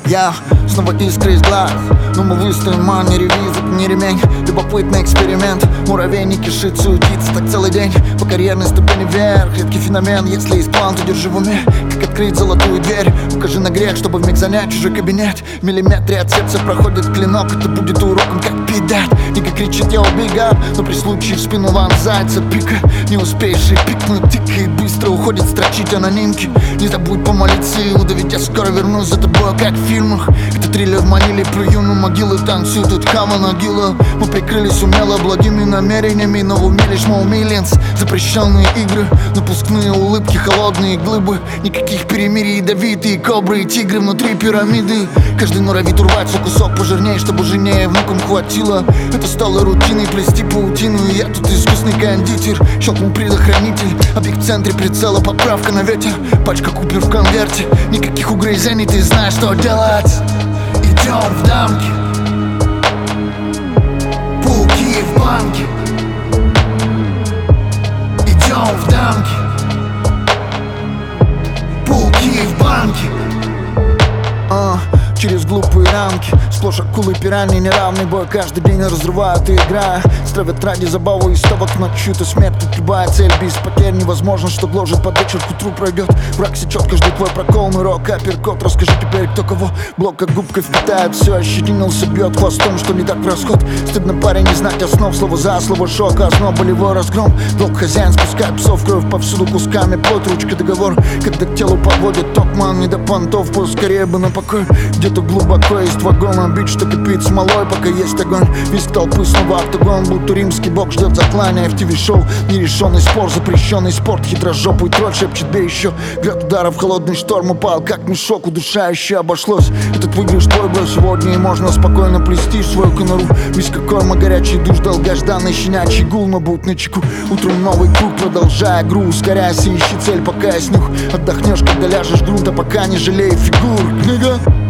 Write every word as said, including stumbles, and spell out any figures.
Я снова искры из глаз, но мы выстоим, а не ревиз, это не ремень. Любопытный эксперимент, муравейник кишит, суетится так целый день. По карьерной ступени вверх, редкий феномен. Если есть план, то держи в уме, как открыть золотую дверь. Укажи на грех, чтобы вмиг занять чужой кабинет. В миллиметре от сердца проходит клинок, это будет уроком, как пить дать. Ника кричит, я убегаю, но при случае в спину вонзается пика. Не успеешь и пикнуть, тикает быстро, уходит строчить анонимки. Не забудь помолиться, Иуда, ведь я скоро вернусь за тобой, как в фильмах. Это триллер в Маниле, плюю на могилы, танцуют тут хама нагила. Мы прикрылись умело благими намерениями, но в уме лишь мы умиленс. Запрещенные игры, напускные улыбки, холодные глыбы. Никаких перемирий, ядовитые кобры и тигры внутри пирамиды. Каждый норовит урвать свой кусок пожирнее, чтобы жене и внукам хватило. Это стало рутиной, плести паутину, и я тут искусный кондитер. Щелкнул предохранитель, объект в центре прицела, поправка на ветер. Пачка купюр в конверте, никаких угрызений, ты знаешь, что делать. Идем в дамки, пауки в банке. Идем в дамки, пауки в банке. А, через глупые рамки, сплошь акулы, пираньи, неравный бой. Каждый день разрывают и играя, стравят ради забавы и ставок на чью-то смерть. Тут любая цель без потерь невозможно, что гложет под вечер, к утру пройдет. Враг сечет каждый твой прокол, нырок, апперкот. Расскажи теперь, кто кого блок как губкой впитает. Все ощетинился, бьет хвостом, что не так в расход. Стыдно, парень, не знать основ, слово за слово, шок, основ, болевой разгром. Долг хозяин спускает псов, кровь повсюду кусками, плоть, ручка, договор. Когда к телу подводит токман, не до понтов, поскорее бы на покой. Где-то глубоко есть вагон, обид, что кипит смолой, пока есть огонь. Весь толпы снова октагон, будто римский бог ждет заклания. В ТВ-шоу нерешенный спор, запрещенный спорт. Хитрожопый тролль шепчет, да еще. Град ударов, холодный шторм упал, как мешок, удушающе обошлось. Этот выигрыш твой был сегодня, и можно спокойно плести в свою конуру. Весь какой мы горячий душ, долгожданный щенячий гул, но будь начеку. Утром новый круг, продолжая игру, ускоряйся, ищи цель, пока есть нюх. Отдохнешь, когда ляжешь в грунт, а пока не жалей фигур. Книга.